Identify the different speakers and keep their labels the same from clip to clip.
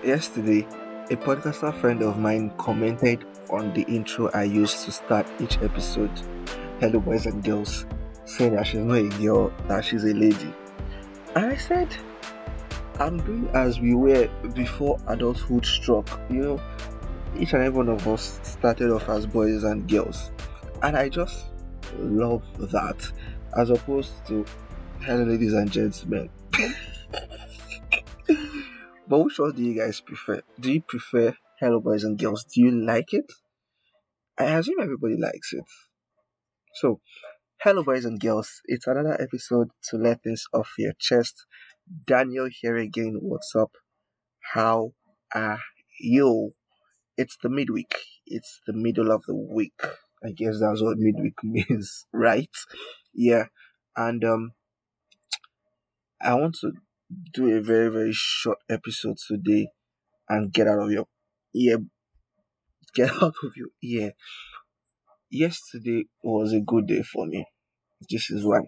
Speaker 1: Yesterday, a podcaster friend of mine commented on the intro I used to start each episode. Hello, boys and girls. Saying that she's not a girl, that she's a lady. And I said, I'm doing as we were before adulthood struck. Each and every one of us started off as boys and girls. And I just love that. As opposed to, hello, ladies and gentlemen. But which one do you guys prefer? Do you prefer Hello Boys and Girls? Do you like it? I assume everybody likes it. So, Hello Boys and Girls, it's another episode to let things off your chest. Daniel here again. What's up? How are you? It's the midweek. It's the middle of the week. I guess that's what midweek means, right? Yeah. And I want to do a very, very short episode today and get out of your ear. Get out of your ear. Yesterday was a good day for me. This is why.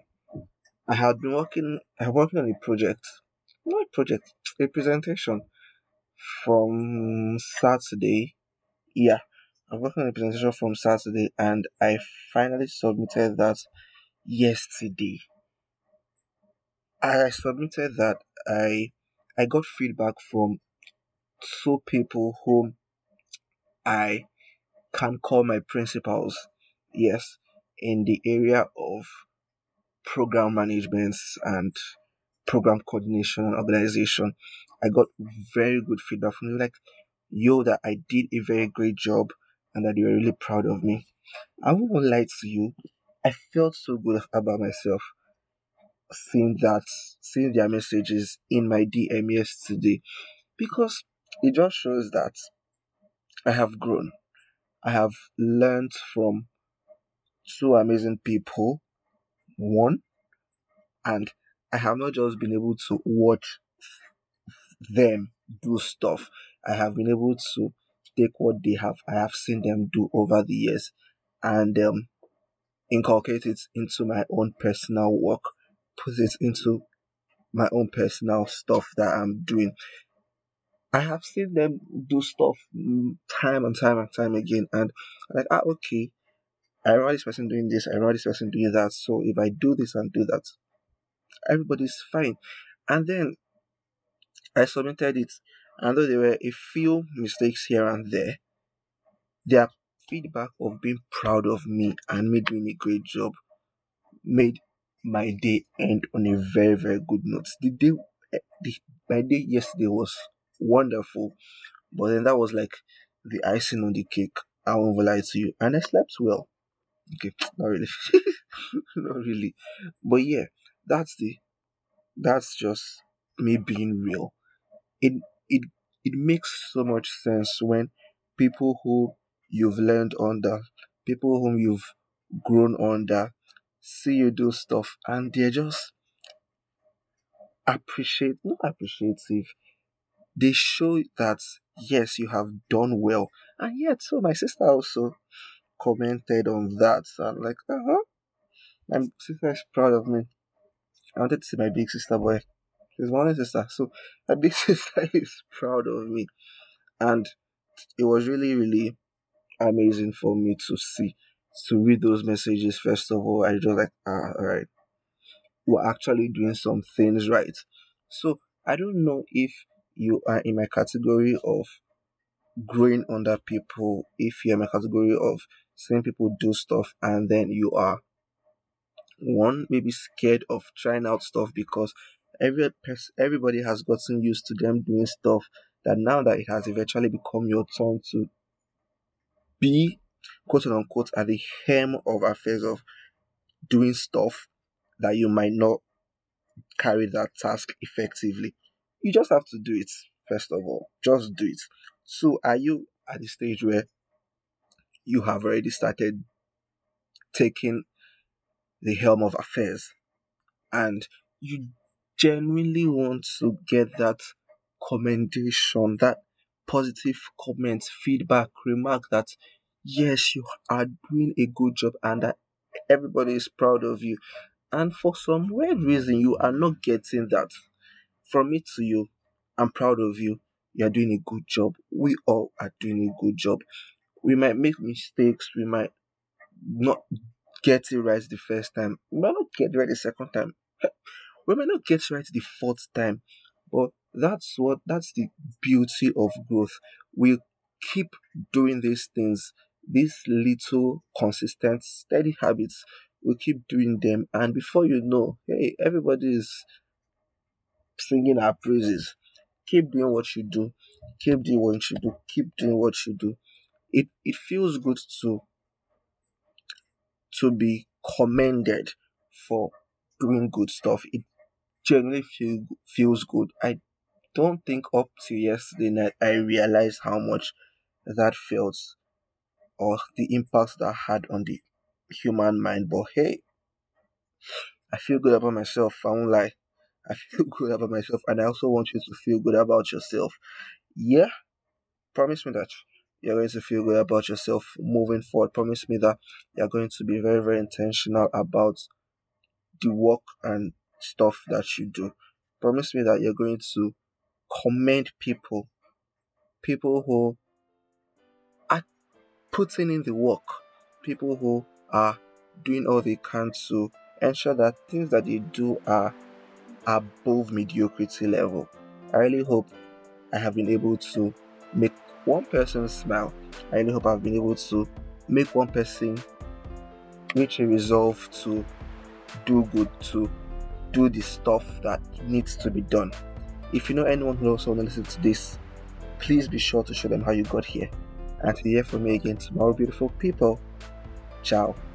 Speaker 1: I'm working on a project. Not a project, a presentation from Saturday. Yeah. I'm working on a presentation from Saturday and I finally submitted that yesterday. As I submitted that, I got feedback from two people whom I can call my principals. Yes, in the area of program management and program coordination and organization. I got very good feedback from you, like, yo, that I did a very great job and that they were really proud of me. I won't lie to you, I felt so good about myself seeing their messages in my DM yesterday because it just shows that I have grown. I have learned from two amazing people, one, and I have not just been able to watch them do stuff. I have been able to take what I have seen them do over the years and inculcate it into my own personal work, put it into my own personal stuff that I'm doing. I have seen them do stuff time and time and time again, and I'm like, okay, I remember this person doing this, I remember this person doing that. So if I do this and do that, everybody's fine. And then I submitted it, and though there were a few mistakes here and there, their feedback of being proud of me and me doing a great job made my day end on a very, very good note. My day yesterday was wonderful, but then that was like the icing on the cake. I won't lie to you, and I slept well. Okay, not really, not really, but yeah, that's the that's just me being real. It it it makes so much sense when people who you've learned under, people whom you've grown under, see you do stuff and they're just not appreciative. They show that yes, you have done well. And yet, so my sister also commented on that. So I'm like, my sister is proud of me. I wanted to see my big sister, boy. She's my only sister. So my big sister is proud of me. And it was really, really amazing for me to see, to read those messages. First of all, I just like, all right, we're actually doing some things right. So I don't know if you are in my category of growing under people, if you're in my category of seeing people do stuff and then you are one maybe scared of trying out stuff because everybody has gotten used to them doing stuff, that now that it has eventually become your turn to be quote unquote at the helm of affairs of doing stuff, that you might not carry that task effectively. You just have to do it, first of all. Just do it. So, are you at the stage where you have already started taking the helm of affairs and you genuinely want to get that commendation, that positive comment, feedback, remark that yes, you are doing a good job and that everybody is proud of you? And for some weird reason, you are not getting that. From me to you, I'm proud of you. you're doing a good job. We all are doing a good job. We might make mistakes, we might not get it right the first time, we might not get it right the second time, we might not get it right the fourth time. But that's the beauty of growth. We keep doing these things, these little consistent, steady habits. We keep doing them, and before you know, hey, everybody is singing our praises. Keep doing what you do. Keep doing what you do. Keep doing what you do. It feels good to be commended for doing good stuff. It genuinely feels good. I don't think up to yesterday night I realized how much that felt, or the impact that had on the human mind. But hey, I feel good about myself. I won't lie. I feel good about myself, and I also want you to feel good about yourself. Yeah, promise me that you're going to feel good about yourself moving forward. Promise me that you're going to be very, very intentional about the work and stuff that you do. Promise me that you're going to commend people who are putting in the work, people who are doing all they can to ensure that things that they do are above mediocrity level. I really hope I have been able to make one person smile. I really hope I've been able to make one person reach a resolve to do good, to do the stuff that needs to be done. If you know anyone who also want to listen to this, please be sure to show them how you got here. And to hear from me again tomorrow, beautiful people. Ciao.